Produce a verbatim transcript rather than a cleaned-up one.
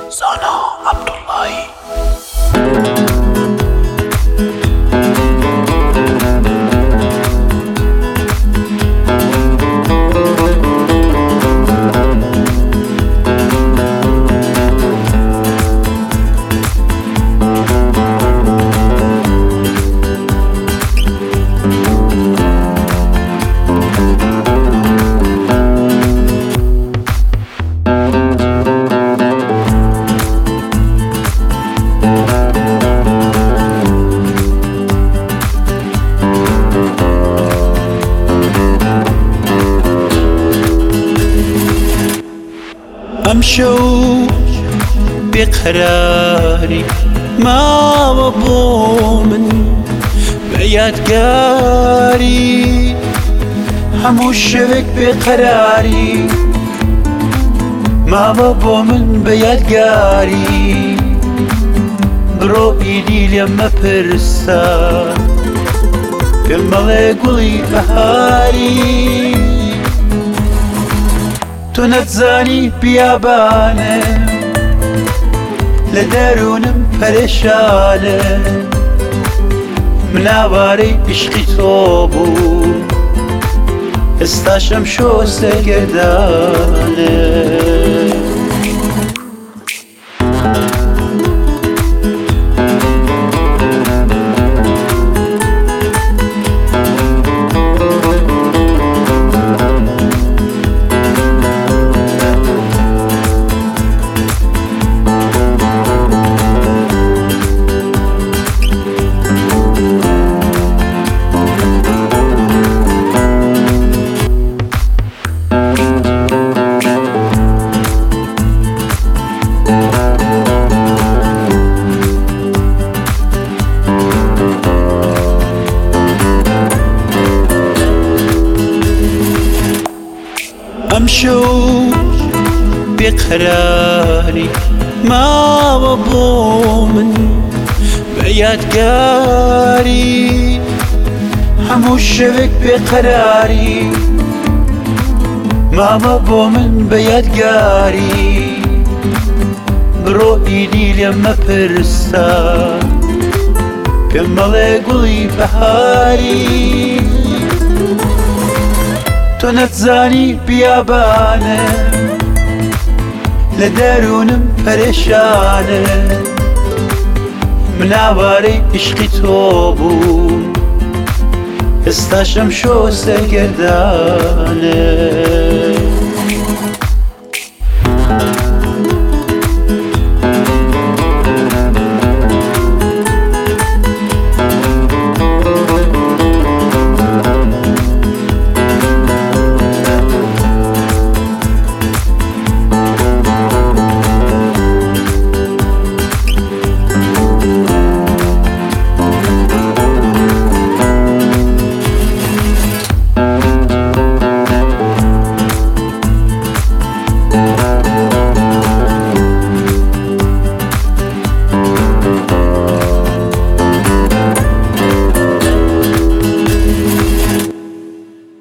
زانا عبداللهی. امشو بقراري ما وبومن بيادقاري همو الشبك بقراري ما وبومن بيادقاري برو ايدي لما برسا بالملك ولي بهاري تو نتزانی بیابانم لدرونم پریشانم من آواره عشقی تو بود استاشم شو سرگردانم. امشو بقراري ما وبومن بيادقاري همو الشبك بقراري ما وبومن بيادقاري برو ايدي لما برسا بالملك ولي بهاري تو نتزانی بیابانم لدرونم پریشانم من آواره عشقی تو بود استاشم شو سرگردانم.